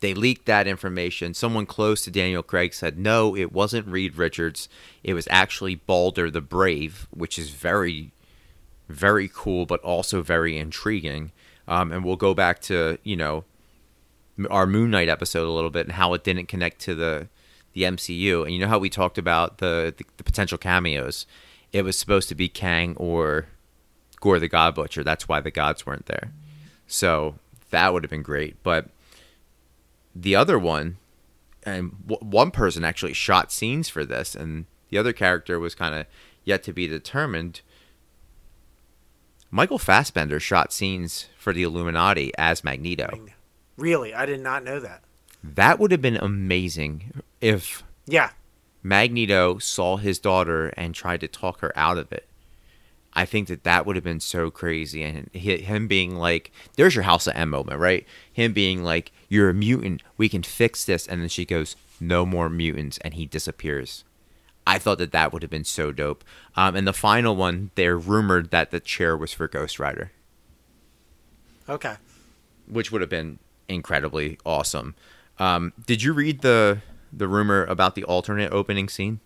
they leaked that information. Someone close to Daniel Craig said, no, it wasn't Reed Richards. It was actually Balder the Brave, which is very, very cool, but also very intriguing. Um, and we'll go back to, you know, our Moon Knight episode a little bit and how it didn't connect to the, the M C U. And you know how we talked about the, the, the potential cameos? It was supposed to be Kang or Gore the God Butcher. That's why the gods weren't there. So that would have been great. But the other one, and w- one person actually shot scenes for this, and the other character was kind of yet to be determined. Michael Fassbender shot scenes for the Illuminati as Magneto. Really? I did not know that. That would have been amazing if Yeah. Magneto saw his daughter and tried to talk her out of it. I think that that would have been so crazy. And him being like, there's your House of M moment, right? Him being like, you're a mutant. We can fix this. And then she goes, no more mutants. And he disappears. I thought that that would have been so dope. Um, and the final one, they're rumored that the chair was for Ghost Rider. Okay. Which would have been incredibly awesome. Um, did you read the the rumor about the alternate opening scene?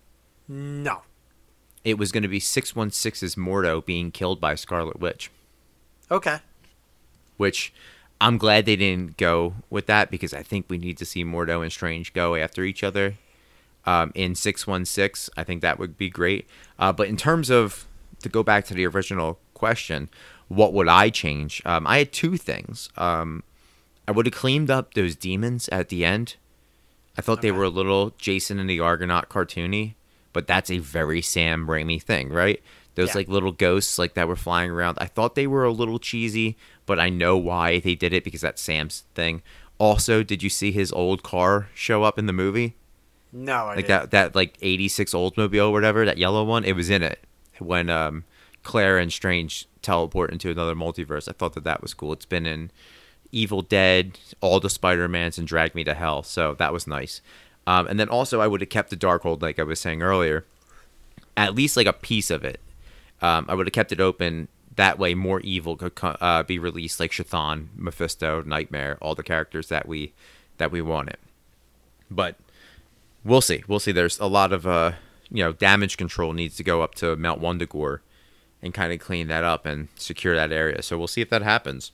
No. It was going to be six one six's Mordo being killed by Scarlet Witch. Okay. Which I'm glad they didn't go with that, because I think we need to see Mordo and Strange go after each other um, in six one six. I think that would be great. Uh, but in terms of, to go back to the original question, what would I change? Um, I had two things. Um, I would have cleaned up those demons at the end. I thought okay. they were a little Jason and the Argonaut cartoony. But that's a very Sam Raimi thing, right? Those yeah. like little ghosts like that were flying around. I thought they were a little cheesy, but I know why they did it, because that's Sam's thing. Also, did you see his old car show up in the movie? No, I like didn't. that that like eighty-six Oldsmobile or whatever, that yellow one. It was in it when um, Claire and Strange teleport into another multiverse. I thought that that was cool. It's been in Evil Dead, all the Spider-Mans, and Drag Me to Hell, so that was nice. Um, and then also I would have kept the Darkhold, like I was saying earlier, at least like a piece of it. Um, I would have kept it open. That way more evil could uh, be released, like Chthon, Mephisto, Nightmare, all the characters that we that we wanted. But we'll see. We'll see. There's a lot of, uh, you know, damage control needs to go up to Mount Wundagore and kind of clean that up and secure that area. So we'll see if that happens.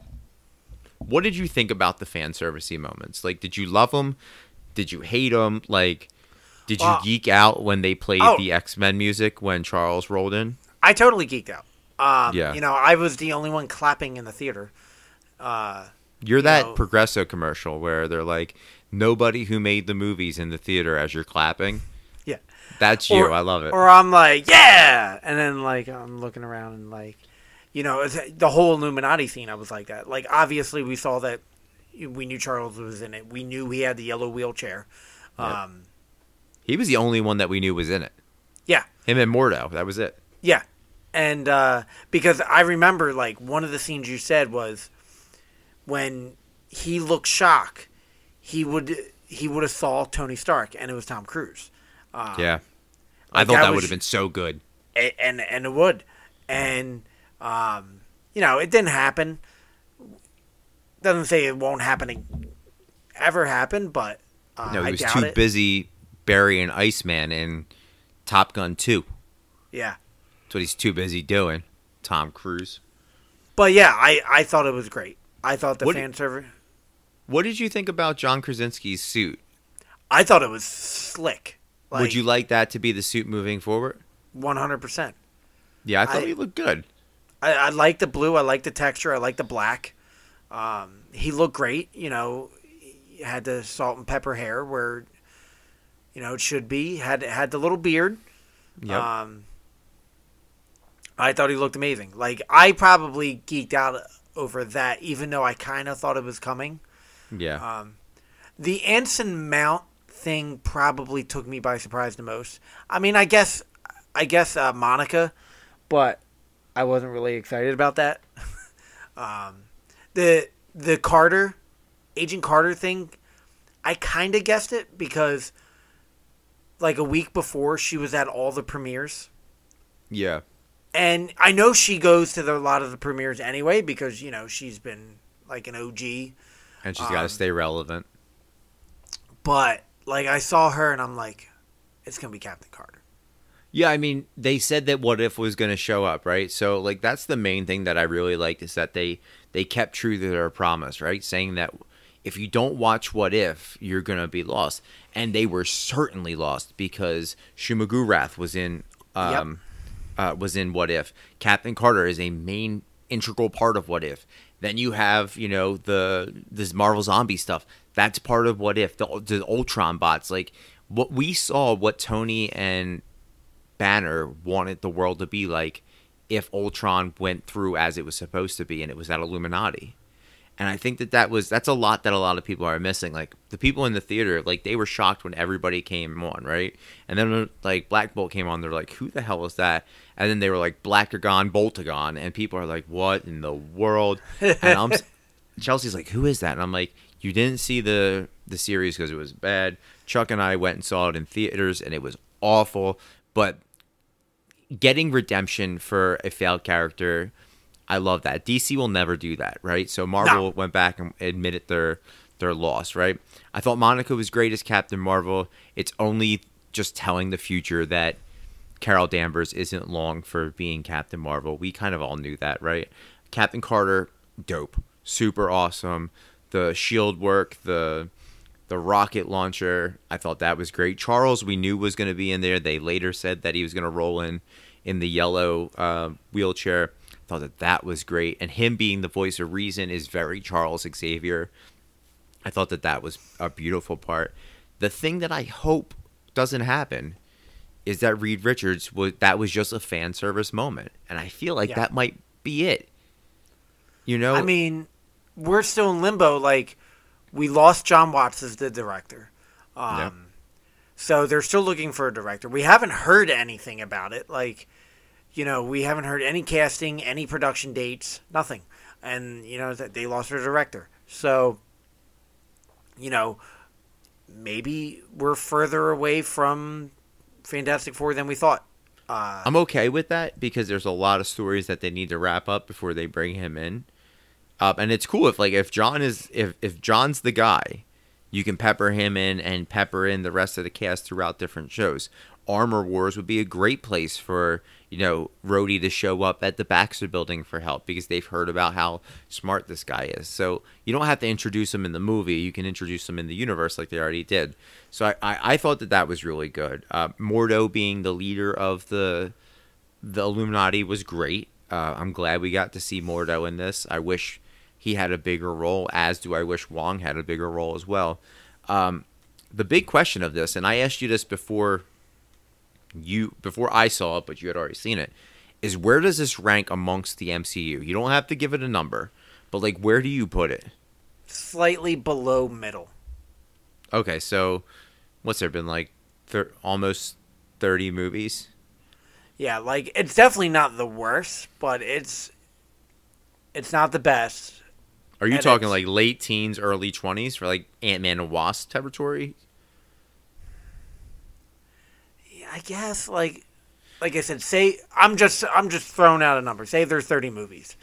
What did you think about the fan servicey moments? Like, did you love them? Did you hate them? Like, did you uh, geek out when they played oh, the X-Men music when Charles rolled in? I totally geeked out. Um, yeah. You know, I was the only one clapping in the theater. Uh, you're you that know, Progresso commercial where they're like, nobody who made the movies in the theater as you're clapping. Yeah. That's you. Or, I love it. Or I'm like, yeah! And then, like, I'm looking around and, like, you know, it's, the whole Illuminati scene, I was like that. Like, obviously, we saw that. We knew Charles was in it. We knew he had the yellow wheelchair. Yep. Um, he was the only one that we knew was in it. Yeah. Him and Mordo. That was it. Yeah. And uh, because I remember, like, one of the scenes you said was when he looked shocked, he would he would have saw Tony Stark, and it was Tom Cruise. Um, yeah. Like, I thought that, that was, would have been so good. And, and, and it would. And, um, you know, it didn't happen. Doesn't say it won't happen, ever happen, but uh, no, he I was doubt too it. busy burying Iceman in Top Gun two. Yeah, that's what he's too busy doing. Tom Cruise. But yeah, I, I thought it was great. I thought the what fan server. What did you think about John Krasinski's suit? I thought it was slick. Like, would you like that to be the suit moving forward? One hundred percent. Yeah, I thought I, he looked good. I, I like the blue. I like the texture. I like the black. Um, he looked great, you know. He had the salt and pepper hair where, you know, it should be. Had had the little beard. Yep. Um, I thought he looked amazing. Like, I probably geeked out over that, even though I kind of thought it was coming. Yeah. Um, the Anson Mount thing probably took me by surprise the most. I mean, I guess, I guess uh, Monica, but I wasn't really excited about that. um. The the Carter, Agent Carter thing, I kind of guessed it because, like, a week before, she was at all the premieres. Yeah. And I know she goes to the, a lot of the premieres anyway because, you know, she's been, like, an O G. And she's got to Um, stay relevant. But like I saw her and I'm like, it's gonna be Captain Carter. Yeah, I mean, they said that What If was going to show up, right? So, like, that's the main thing that I really liked is that they they kept true to their promise, right? Saying that if you don't watch What If, you're going to be lost. And they were certainly lost because Shumagurath was in um, yep. uh, was in What If. Captain Carter is a main integral part of What If. Then you have, you know, the this Marvel Zombie stuff. That's part of What If. The, the Ultron bots, like what we saw, what Tony and Banner wanted the world to be like if Ultron went through as it was supposed to be, and it was that Illuminati. And I think that that was that's a lot that a lot of people are missing. Like the people in the theater, like they were shocked when everybody came on, right? And then like Black Bolt came on, they're like, "Who the hell is that?" And then they were like, "Blackagon, Boltagon," and people are like, "What in the world?" And I'm Chelsea's like, "Who is that?" And I'm like, "You didn't see the the series because it was bad." Chuck and I went and saw it in theaters, and it was awful. But getting redemption for a failed character, I love that. D C will never do that, right? So Marvel no. went back and admitted their their loss, right? I thought Monica was great as Captain Marvel. It's only just telling the future that Carol Danvers isn't long for being Captain Marvel. We kind of all knew that, right? Captain Carter, dope. Super awesome. The shield work, the the rocket launcher, I thought that was great. Charles, we knew was going to be in there. They later said that he was going to roll in in the yellow uh, wheelchair. I thought that that was great. And him being the voice of reason is very Charles Xavier. I thought that that was a beautiful part. The thing that I hope doesn't happen is that Reed Richards, was that was just a fan service moment. And I feel like yeah. that might be it. You know? I mean, we're still in limbo. Like, we lost John Watts as the director. Um, yeah. So they're still looking for a director. We haven't heard anything about it. Like, you know, we haven't heard any casting, any production dates, nothing. And, you know, they lost their director. So, you know, maybe we're further away from Fantastic Four than we thought. Uh, I'm okay with that because there's a lot of stories that they need to wrap up before they bring him in. Uh, and it's cool if like if John is if, if John's the guy, you can pepper him in and pepper in the rest of the cast throughout different shows. Armor Wars would be a great place for, you know, Rhodey to show up at the Baxter Building for help because they've heard about how smart this guy is. So you don't have to introduce him in the movie. You can introduce him in the universe like they already did. So I, I, I thought that that was really good. Uh, Mordo being the leader of the the Illuminati was great. Uh, I'm glad we got to see Mordo in this. I wish he had a bigger role, as do I wish Wong had a bigger role as well. Um, the big question of this, and I asked you this before you before I saw it, but you had already seen it, is where does this rank amongst the M C U? You don't have to give it a number, but like where do you put it? Slightly below middle. Okay, so what's there been like thir- almost thirty movies? Yeah, like it's definitely not the worst, but it's it's not the best. Are you talking like late teens, early twenties for like Ant-Man and Wasp territory? Yeah, I guess like like I said, say I'm just I'm just throwing out a number. Say there's thirty movies.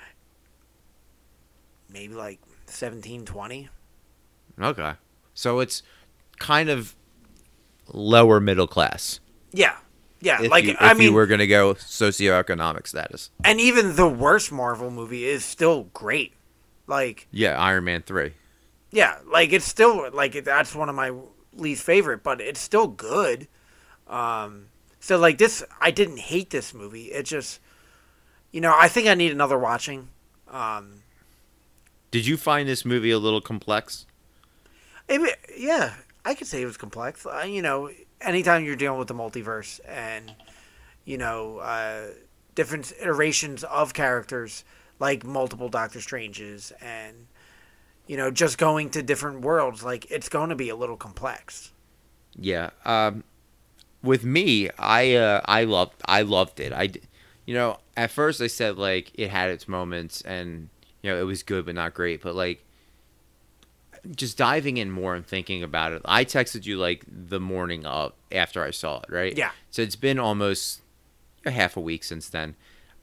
Maybe like seventeen, twenty. Okay. So it's kind of lower middle class. Yeah. Yeah, if like you, if I mean, you were going to go socioeconomic status. And even the worst Marvel movie is still great. Like yeah, Iron Man three. Yeah, like it's still like that's one of my least favorite, but it's still good. Um, so like this, I didn't hate this movie. It just, you know, I think I need another watching. Um, Did you find this movie a little complex? It, yeah, I could say it was complex. Uh, you know, anytime you're dealing with the multiverse and you know uh, different iterations of characters. Like multiple Doctor Stranges and, you know, just going to different worlds. Like, it's going to be a little complex. Yeah. Um, with me, I uh, I loved I loved it. I, you know, at first I said, like, it had its moments and, you know, it was good but not great. But, like, just diving in more and thinking about it, I texted you, like, the morning of after I saw it, right? Yeah. So it's been almost a half a week since then.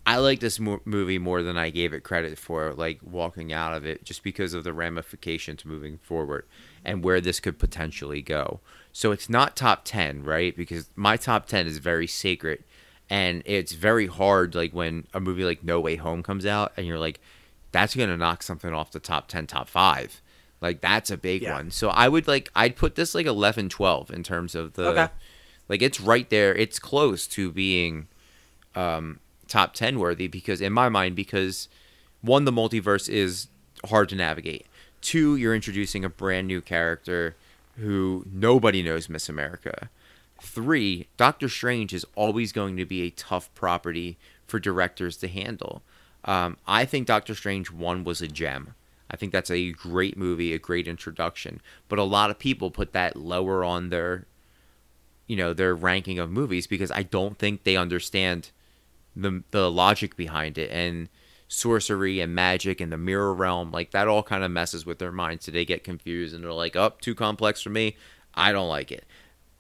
I like this mo- movie more than I gave it credit for, like walking out of it, just because of the ramifications moving forward and where this could potentially go. So it's not top ten, right? Because my top ten is very sacred, and it's very hard, like when a movie like No Way Home comes out and you're like, that's going to knock something off the top ten, top five. Like, that's a big Yeah. one. So I would like, I'd put this like eleven, twelve in terms of the, Okay. like, it's right there. It's close to being um, top ten worthy, because in my mind, because one, the multiverse is hard to navigate. Two, you're introducing a brand new character who nobody knows Miss America. Three, Doctor Strange is always going to be a tough property for directors to handle. Um, I think Doctor Strange one was a gem. I think that's a great movie, a great introduction. But a lot of people put that lower on their, you know, their ranking of movies, because I don't think they understand the the logic behind it, and sorcery and magic and the mirror realm, like that all kind of messes with their minds. So they get confused and they're like, "Oh, too complex for me. I don't like it."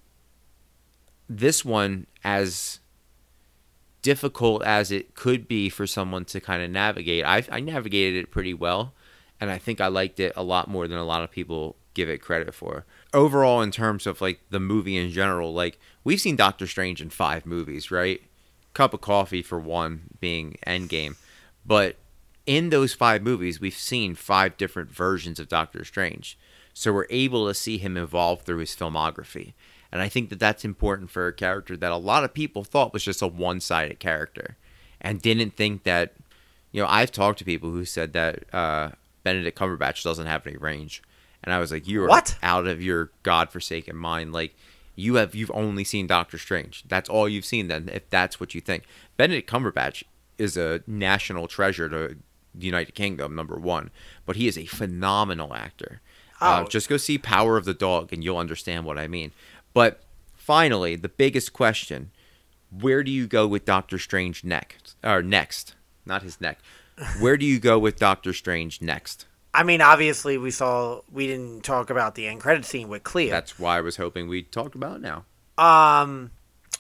This one, as difficult as it could be for someone to kind of navigate, I I navigated it pretty well, and I think I liked it a lot more than a lot of people give it credit for. Overall, in terms of like the movie in general, like we've seen Doctor Strange in five movies, right? Cup of coffee for one being Endgame. But in those five movies, we've seen five different versions of Doctor Strange. So we're able to see him evolve through his filmography. And I think that that's important for a character that a lot of people thought was just a one-sided character, and didn't think that, you know, I've talked to people who said that uh, Benedict Cumberbatch doesn't have any range. And I was like, you are What? out of your godforsaken mind. Like, you have, you've only seen Doctor Strange. That's all you've seen then, if that's what you think. Benedict Cumberbatch is a national treasure to the United Kingdom, number one. But he is a phenomenal actor. Uh, Oh. just go see Power of the Dog and you'll understand what I mean. But finally, the biggest question, where do you go with Doctor Strange next? Or next, not his neck. Where do you go with Doctor Strange next? I mean, obviously, we saw we didn't talk about the end credit scene with Clea. That's why I was hoping we talked about it now. Um,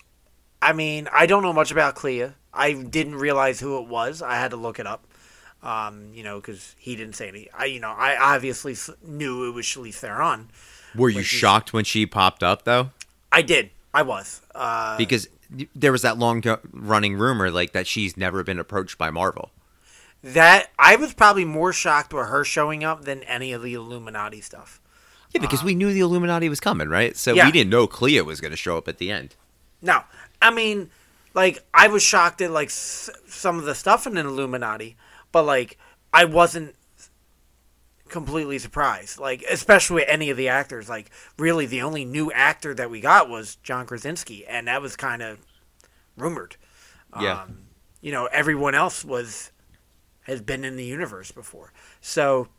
I mean, I don't know much about Clea. I didn't realize who it was. I had to look it up. Um, you know, because he didn't say any. I, you know, I obviously s- knew it was Charlize Theron. Were you Like he's- shocked when she popped up, though? I did. I was. Uh, Because there was that long-running rumor, like, that she's never been approached by Marvel. that I was probably more shocked with her showing up than any of the Illuminati stuff. Yeah, because we knew the Illuminati was coming, right? So Yeah. we didn't know Clea was going to show up at the end. No, I mean, like I was shocked at like s- some of the stuff in an Illuminati, but like I wasn't completely surprised. Like especially with any of the actors. Like really, the only new actor that we got was John Krasinski, and that was kind of rumored. Yeah. Um, you know, everyone else was has been in the universe before, so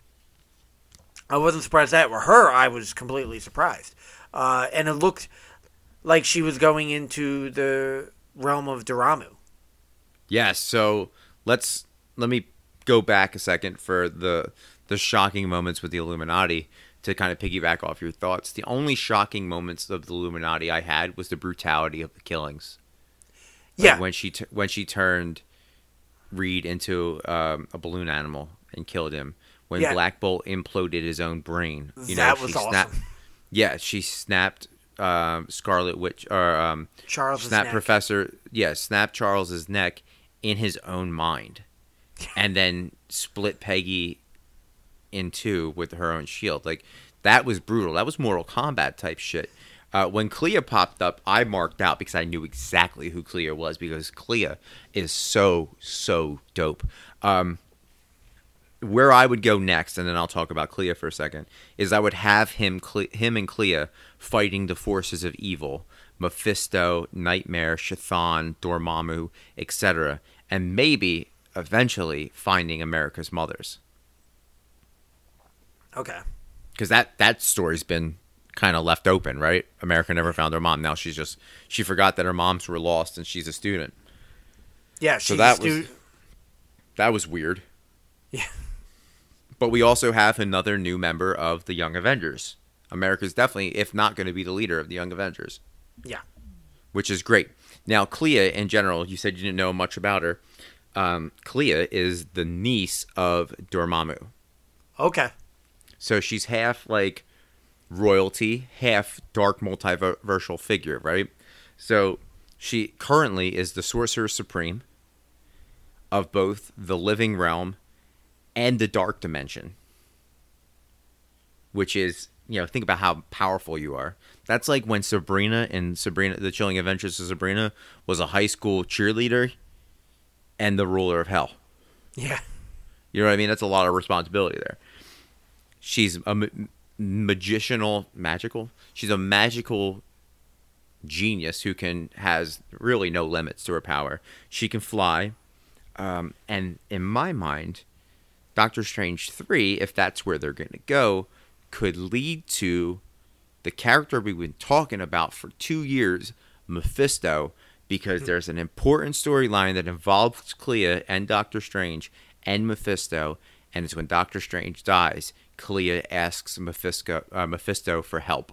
I wasn't surprised at that. With her, I was completely surprised, uh, and it looked like she was going into the realm of Dormammu. Yes, so let's let me go back a second for the the shocking moments with the Illuminati to kind of piggyback off your thoughts. The only shocking moments of the Illuminati I had was the brutality of the killings. Like Yeah, when she t- when she turned Reed into um, a balloon animal and killed him. When Yeah. Black Bolt imploded his own brain, you That know, was she awesome. snapped. Yeah, she snapped um, Scarlet Witch or um, Charles snapped Professor. Yeah, snapped Charles's neck in his own mind, and then split Peggy in two with her own shield. Like that was brutal. That was Mortal Kombat type shit. Uh, when Clea popped up, I marked out because I knew exactly who Clea was, because Clea is so so dope. Um, where I would go next, and then I'll talk about Clea for a second, is I would have him, Cle- him and Clea fighting the forces of evil, Mephisto, Nightmare, Chthon, Dormammu, et cetera, and maybe eventually finding America's mothers, Okay. because that that story's been kind of left open, right? America never found her mom. Now she's just she forgot that her moms were lost, and she's a student. Yeah, she's that a was- stu- That was weird. Yeah. But we also have another new member of the Young Avengers. America's definitely, if not going to be the leader of the Young Avengers, Yeah. which is great. Now, Clea, in general, you said you didn't know much about her. Um, Clea is the niece of Dormammu. Okay. So she's half like royalty, half dark multiversal figure, right? So she currently is the Sorcerer Supreme of both the living realm and the dark dimension. Which is, you know, think about how powerful you are. That's like when Sabrina in Sabrina, The Chilling Adventures of Sabrina was a high school cheerleader and the ruler of hell. Yeah. You know what I mean? That's a lot of responsibility there. She's a ma- magicianal, magical. She's a magical genius who can has really no limits to her power. She can fly, um, and in my mind, Doctor Strange three, if that's where they're going to go, could lead to the character we've been talking about for two years, Mephisto, because there's an important storyline that involves Clea and Doctor Strange and Mephisto, and it's when Doctor Strange dies, Clea asks Mephisto, uh, Mephisto for help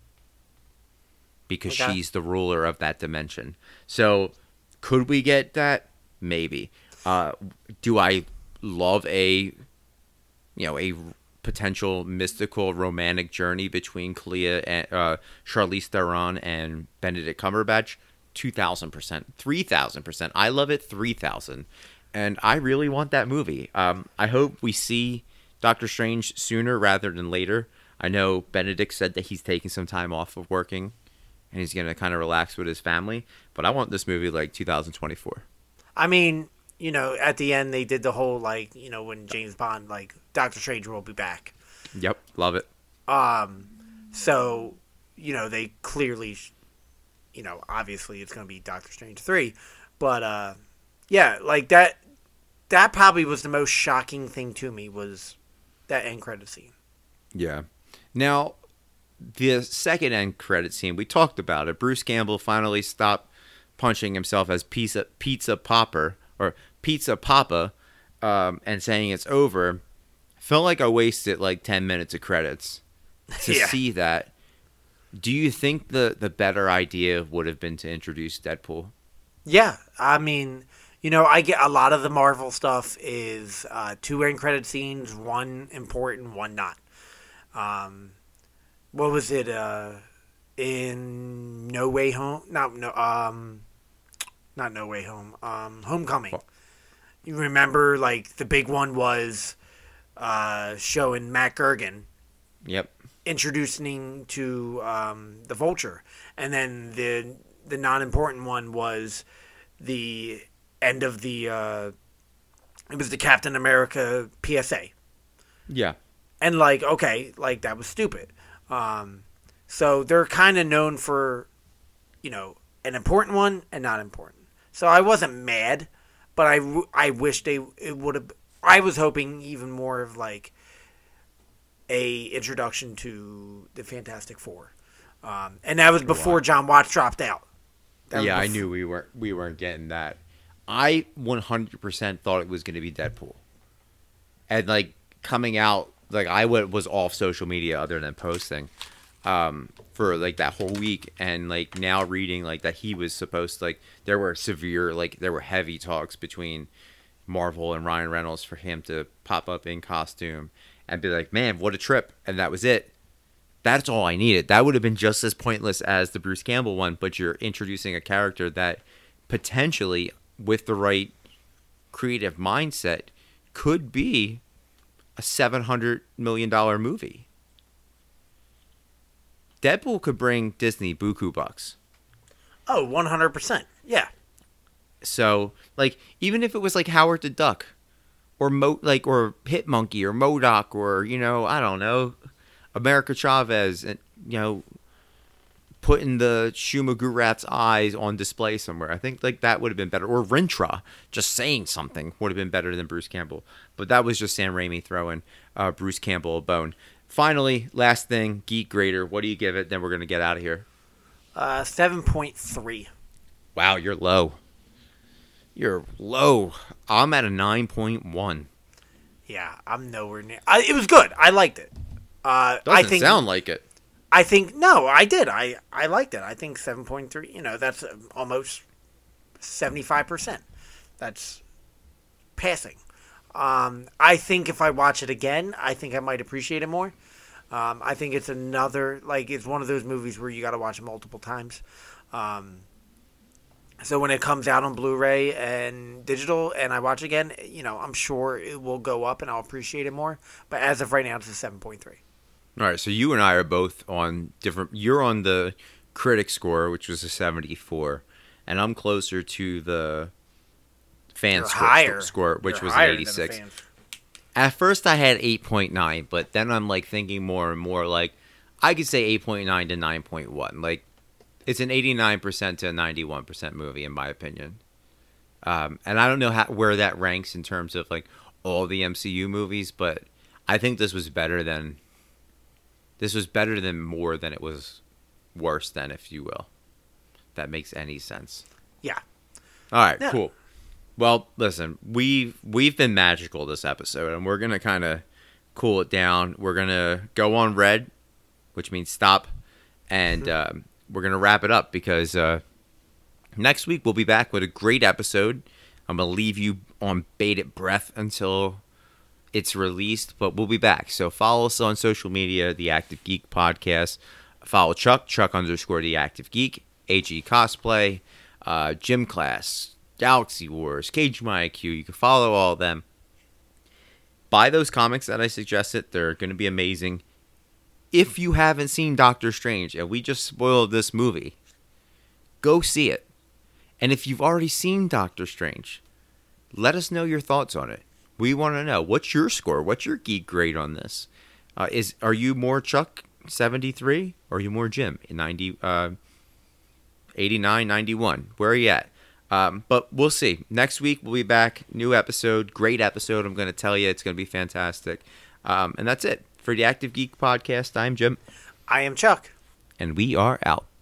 because Okay. she's the ruler of that dimension. So, could we get that? Maybe. Uh, do I love a, you know, a potential mystical romantic journey between Clea and uh, Charlize Theron and Benedict Cumberbatch? two thousand percent, three thousand percent. I love it three thousand. And I really want that movie. Um, I hope we see Doctor Strange sooner rather than later. I know Benedict said that he's taking some time off of working and he's going to kind of relax with his family. But I want this movie like two thousand twenty-four. I mean, you know, at the end they did the whole like, you know, when James Bond like Doctor Strange will be back. Yep, love it. Um, so you know they clearly, you know, obviously it's going to be Doctor Strange three, but uh, yeah, like that. That probably was the most shocking thing to me was that end credit scene. Yeah. Now, the second end credit scene, we talked about it. Bruce Campbell finally stopped punching himself as pizza pizza popper or pizza papa, um, and saying it's over. Felt like I wasted like ten minutes of credits to Yeah. see that. Do you think the the better idea would have been to introduce Deadpool? Yeah, I mean, you know, I get a lot of the Marvel stuff is uh, two end credit scenes, one important, one not. Um, what was it? Uh, in No Way Home? Not no. Um, not No Way Home. Um, Homecoming. What? You remember, like the big one was uh, showing Matt Gergen Yep. introducing to um, the Vulture, and then the the non important one was the end of the uh, it was the Captain America P S A, Yeah. and like okay, like that was stupid. Um, so they're kind of known for, you know, an important one and not important. So I wasn't mad, but I, w- I wish they it would have. I was hoping even more of like a introduction to the Fantastic Four, um, and that was before John Watts dropped out. That was Yeah, I bef- knew we weren't we weren't getting that. I one hundred percent thought it was going to be Deadpool. And like coming out, like I w- was off social media other than posting um, for like that whole week, and like now reading like that he was supposed to, like there were severe like there were heavy talks between Marvel and Ryan Reynolds for him to pop up in costume and be like, man, what a trip, and that was it. That's all I needed. That would have been just as pointless as the Bruce Campbell one, but you're introducing a character that potentially, with the right creative mindset, could be a seven hundred million dollars movie. Deadpool could bring Disney buku bucks. Oh, one hundred percent. Yeah. So, like, even if it was like Howard the Duck, or Mo, like, or Hitmonkey, or MODOK, or you know, I don't know, America Chavez, and you know, putting the Shumagurat's eyes on display somewhere. I think like that would have been better. Or Rintra just saying something would have been better than Bruce Campbell. But that was just Sam Raimi throwing uh, Bruce Campbell a bone. Finally, last thing, Geek Grader. What do you give it? Then we're gonna get out of here. Uh, seven point three. Wow, you're low. You're low. I'm at a nine point one. Yeah, I'm nowhere near. I, it was good. I liked it. Uh, Doesn't I think. sound like it. I think no, I did. I I liked it. I think seven point three. You know, that's uh, almost seventy five percent. That's passing. Um, I think if I watch it again, I think I might appreciate it more. Um, I think it's another, like, it's one of those movies where you got to watch it multiple times. Um, so when it comes out on Blu-ray and digital and I watch it again, you know, I'm sure it will go up and I'll appreciate it more. But as of right now, it's a seven point three. All right, so you and I are both on different. You're on the critic score, which was a seventy-four, and I'm closer to the fan You're score, higher. score, which You're was higher an than the eighty-six. fans. At first, I had eight point nine, but then I'm like thinking more and more. Like I could say eight point nine to nine point one. Like it's an eighty-nine percent to a ninety-one percent movie, in my opinion. Um, and I don't know how, where that ranks in terms of like all the M C U movies, but I think this was better than. This was better than more than it was worse than, if you will. If that makes any sense. Yeah. All right, Yeah. cool. Well, listen, we've we've been magical this episode, and we're gonna kind of cool it down. We're gonna go on red, which means stop, and um, we're gonna wrap it up because uh, next week we'll be back with a great episode. I'm gonna leave you on bated breath until it's released, but we'll be back. So follow us on social media, The Active Geek Podcast. Follow Chuck, Chuck underscore The Active Geek, A G Cosplay, uh, Gym Class, Galaxy Wars, Cage My I Q. You can follow all of them. Buy those comics that I suggested. They're going to be amazing. If you haven't seen Doctor Strange, and we just spoiled this movie, go see it. And if you've already seen Doctor Strange, let us know your thoughts on it. We want to know, what's your score? What's your geek grade on this? Uh, is Are you more Chuck, seventy-three? Or are you more Jim, ninety, uh, eighty-nine, ninety-one? Where are you at? Um, but we'll see. Next week, we'll be back. New episode. Great episode. I'm going to tell you. It's going to be fantastic. Um, and that's it. For the Active Geek Podcast, I'm Jim. I am Chuck. And we are out.